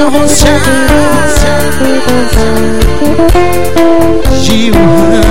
rochar Gil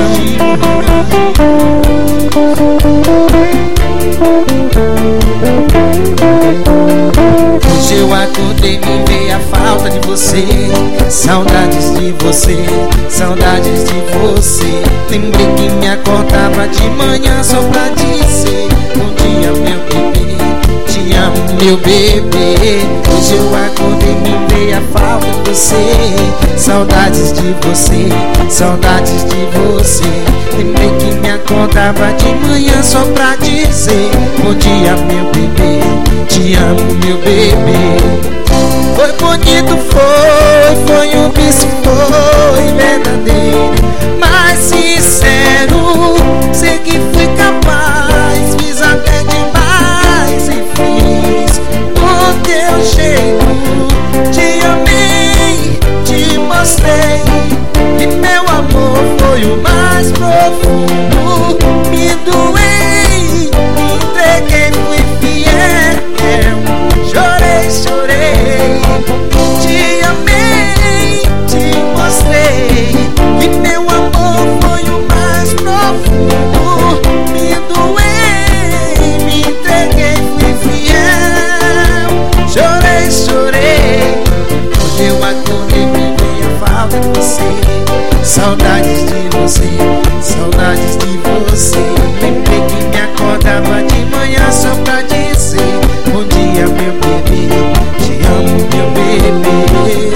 Hoje eu acordei e me veio a falta de você. Saudades de você, saudades de você. Lembrei que me acordava de manhã só pra dizer bom dia meu bebê, te amo meu bebê. Hoje eu acordei e me veio a falta de você. Saudades de você, saudades de você. Lembrei que me acordava de manhã só pra dizer bom dia meu bebê, te amo meu bebê. Foi bonito, foi um bicho, foi verdadeiro, mas sincero. Sei que fui capaz, fiz até demais e fiz o teu jeito. Te amei, te mostrei que meu amor foi o mais profundo. Me doei, me entreguei, fui fiel. Chorei, chorei, te amei, te mostrei que meu amor foi o mais profundo. Me doei, me entreguei, fui fiel. Chorei, chorei, hoje eu acordei e me veio a falta de você. Saudades de você, saudades de você. Lembrei que me acordava de manhã só pra dizer bom dia meu bebê, te amo meu bebê.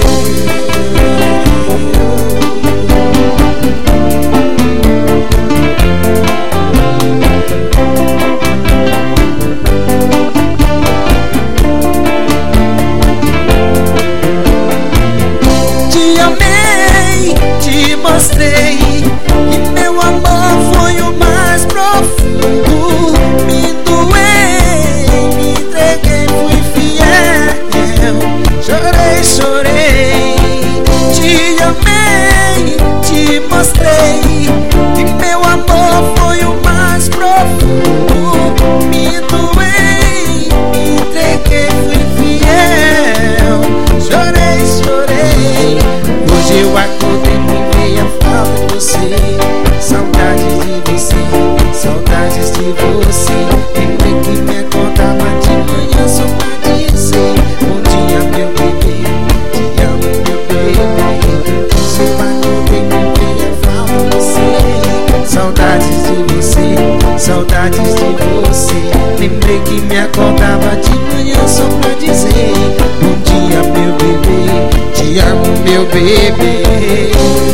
Te amei, te mostrei que meu amor foi o mais profundo. Me doei, me entreguei, fui fiel. Chorei, chorei, te amei, te mostrei que meu amor foi o mais profundo. Me doei, me entreguei, fui fiel. Chorei, chorei, hoje eu acordei e me veio a falta de você. Saudades de você, saudades de você. Lembrei que me acordava de manhã só pra dizer bom dia meu bebê, te amo meu bebê. Hoje eu acordei e me veio a falta de você. Saudades de você, saudades de você. Lembrei que me acordava de manhã só pra dizer bom dia meu bebê, te amo meu bebê.